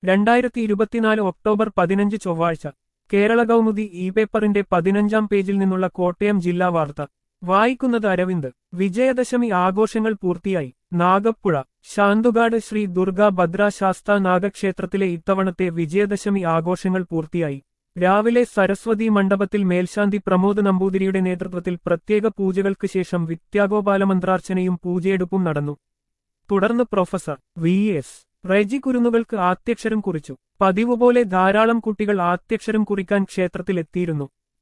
2024 October 15 ചൊവ്വാഴ്ച Kerala Kaumudi E പേപ്പറിന്റെ 15-ാം പേജിൽ നിന്നുള്ള കോട്ടയം ജില്ലാ വാർത്ത വായിക്കുന്നത് അരവിന്ദ്. വിജയദശമി ആഘോഷങ്ങൾ പൂർത്തിയായി. നാഗപ്പുഴ ശാന്തുഗാഡ് ശ്രീ ദുർഗാ ഭദ്ര ശാസ്താ നാഗക്ഷേത്രത്തിലെ ഇത്തവണത്തെ വിജയദശമി ആഘോഷങ്ങൾ പൂർത്തിയായി. രാവിലെ സരസ്വതി മണ്ഡപത്തിൽ മേൽശാന്തി പ്രമോദ് നമ്പൂതിരിയുടെ നേതൃത്വത്തിൽ പ്രത്യേക പൂജകൾക്ക് ശേഷം വിദ്യാഗോപാലമന്ത്രാർച്ചനയും പൂജയെടുപ്പും നടന്നു. തുടർന്ന് പ്രൊഫസർ വി.എസ്. റെജി കുരുന്നുകൾക്ക് ആദ്യാക്ഷരം കുറിച്ചു. പതിവുപോലെ ധാരാളം കുട്ടികൾ ആദ്യാക്ഷരം കുറിക്കാൻ ക്ഷേത്രത്തിലെത്തിയിരുന്നു.